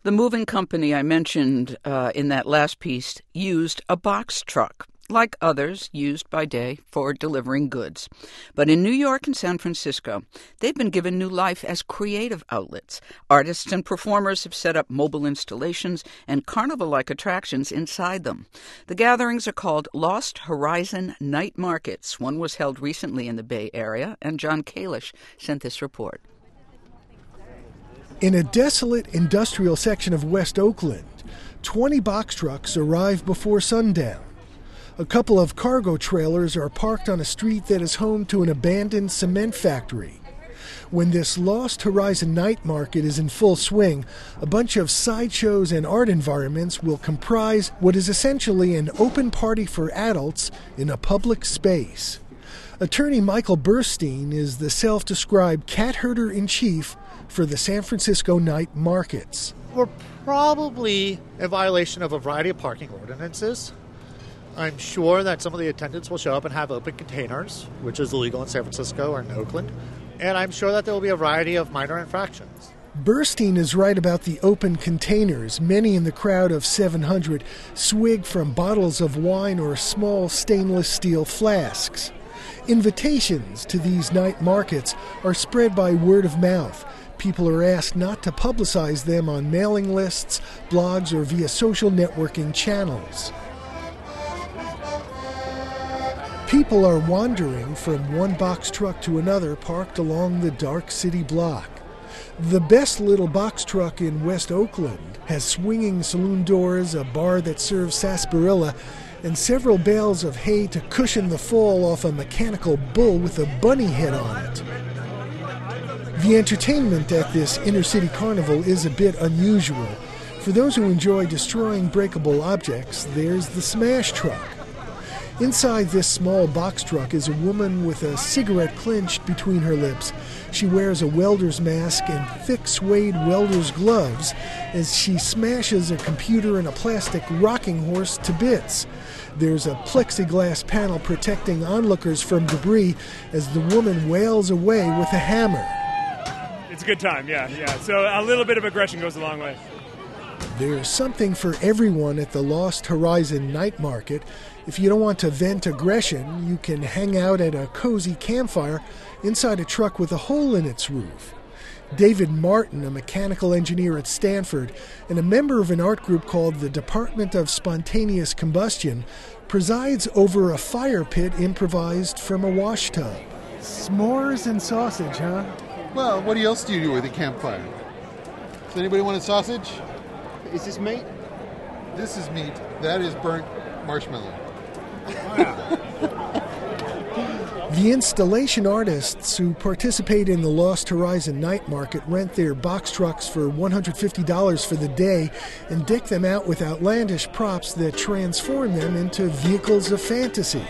The moving company I mentioned in that last piece used a box truck, like others used by day for delivering goods. But in New York and San Francisco, they've been given new life as creative outlets. Artists and performers have set up mobile installations and carnival-like attractions inside them. The gatherings are called Lost Horizon Night Markets. One was held recently in the Bay Area, and John Kalish sent this report. In a desolate industrial section of West Oakland, 20 box trucks arrive before sundown. A couple of cargo trailers are parked on a street that is home to an abandoned cement factory. When this Lost Horizon Night Market is in full swing, a bunch of sideshows and art environments will comprise what is essentially an open party for adults in a public space. Attorney Michael Burstein is the self-described cat herder-in-chief for the San Francisco night markets. We're probably in violation of a variety of parking ordinances. I'm sure that some of the attendants will show up and have open containers, which is illegal in San Francisco or in Oakland. And I'm sure that there will be a variety of minor infractions. Burstein is right about the open containers. Many in the crowd of 700 swig from bottles of wine or small stainless steel flasks. Invitations to these night markets are spread by word of mouth. People are asked not to publicize them on mailing lists, blogs, or via social networking channels. People are wandering from one box truck to another parked along the dark city block. The best little box truck in West Oakland has swinging saloon doors, a bar that serves sarsaparilla, and several bales of hay to cushion the fall off a mechanical bull with a bunny head on it. The entertainment at this inner-city carnival is a bit unusual. For those who enjoy destroying breakable objects, there's the smash truck. Inside this small box truck is a woman with a cigarette clenched between her lips. She wears a welder's mask and thick suede welder's gloves as she smashes a computer and a plastic rocking horse to bits. There's a plexiglass panel protecting onlookers from debris as the woman wails away with a hammer. It's a good time, yeah. So a little bit of aggression goes a long way. There's something for everyone at the Lost Horizon Night Market. If you don't want to vent aggression, you can hang out at a cozy campfire inside a truck with a hole in its roof. David Martin, a mechanical engineer at Stanford and a member of an art group called the Department of Spontaneous Combustion, presides over a fire pit improvised from a washtub. S'mores and sausage, huh? Well, what else do you do with a campfire? Does anybody want a sausage? Is this meat? This is meat. That is burnt marshmallow. The installation artists who participate in the Lost Horizon Night Market rent their box trucks for $150 for the day and deck them out with outlandish props that transform them into vehicles of fantasy.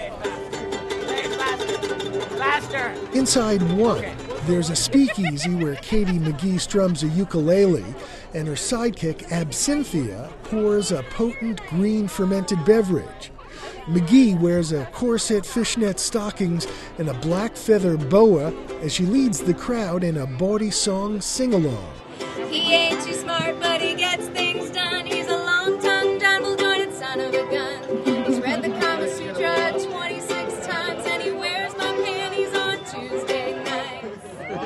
Inside one, there's a speakeasy where Katie McGee strums a ukulele and her sidekick, Absinthia, pours a potent green fermented beverage. McGee wears a corset, fishnet stockings, and a black feather boa as she leads the crowd in a bawdy song sing-along. He ain't too smart, but he gets things done. He's a long-tongued, double-jointed son of a gun. He's read the Kama Sutra 26 times, and he wears my panties on Tuesday nights.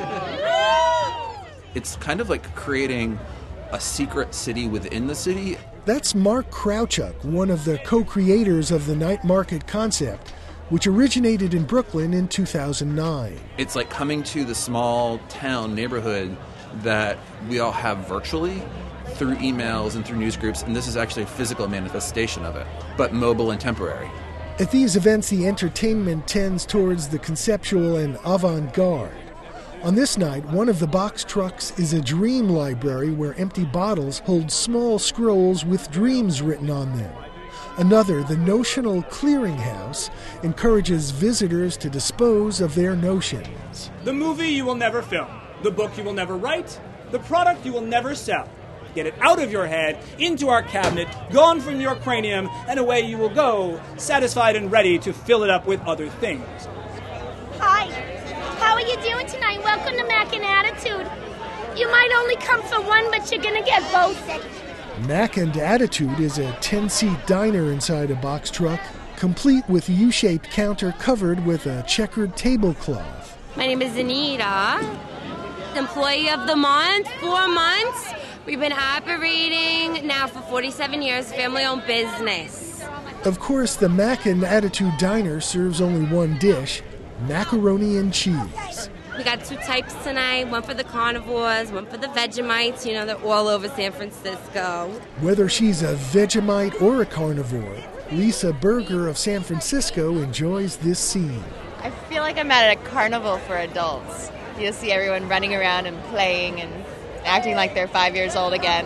It's kind of like creating a secret city within the city. That's Mark Krawchuk, one of the co-creators of the night market concept, which originated in Brooklyn in 2009. It's like coming to the small town neighborhood that we all have virtually through emails and through news groups, and this is actually a physical manifestation of it, but mobile and temporary. At these events, the entertainment tends towards the conceptual and avant-garde. On this night, one of the box trucks is a dream library where empty bottles hold small scrolls with dreams written on them. Another, the Notional Clearinghouse, encourages visitors to dispose of their notions. The movie you will never film, the book you will never write, the product you will never sell. Get it out of your head, into our cabinet, gone from your cranium, and away you will go, satisfied and ready to fill it up with other things. Hi. How are you doing tonight? Welcome to Mac and Attitude. You might only come for one, but you're going to get both. Mac and Attitude is a 10-seat diner inside a box truck, complete with U-shaped counter covered with a checkered tablecloth. My name is Anita, employee of the month, 4 months. We've been operating now for 47 years, family-owned business. Of course, the Mac and Attitude Diner serves only one dish, macaroni and cheese. We got 2 types tonight, one for the carnivores, one for the Vegemites. You know, they're all over San Francisco. Whether she's a Vegemite or a carnivore, Lisa Berger of San Francisco enjoys this scene. I feel like I'm at a carnival for adults. You'll see everyone running around and playing and acting like they're 5 years old again.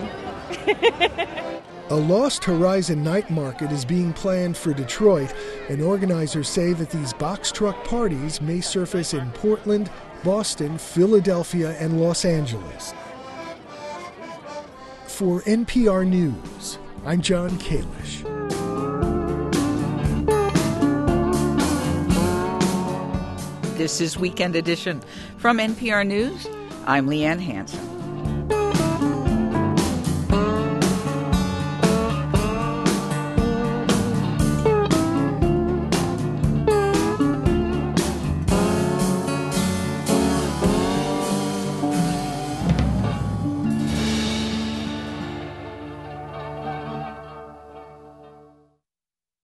A Lost Horizon night market is being planned for Detroit, and organizers say that these box truck parties may surface in Portland, Boston, Philadelphia, and Los Angeles. For NPR News, I'm John Kalish. This is Weekend Edition. From NPR News, I'm Leanne Hansen.